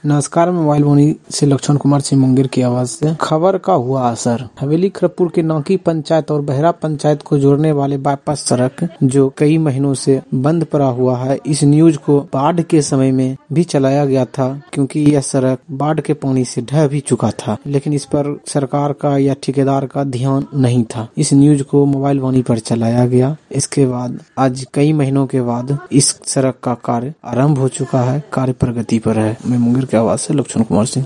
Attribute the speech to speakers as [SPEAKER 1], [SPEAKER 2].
[SPEAKER 1] नमस्कार, मैं मोबाइल वाणी से लक्ष्मण कुमार सिंह मुंगेर की आवाज से। खबर का हुआ असर। हवेली खरगपुर के नौकी पंचायत और बहरा पंचायत को जोड़ने वाले बाईपास सड़क जो कई महीनों से बंद पड़ा हुआ है, इस न्यूज को बाढ़ के समय में भी चलाया गया था क्योंकि यह सड़क बाढ़ के पानी से ढह भी चुका था, लेकिन इस पर सरकार का या ठेकेदार का ध्यान नहीं था। इस न्यूज को मोबाइल वाणी पर चलाया गया। इसके बाद आज कई महीनों के बाद इस सड़क का कार्य आरंभ हो चुका है, कार्य प्रगति पर है। मैं मुंगेर की आवाज से लक्ष्मण कुमार सिंह।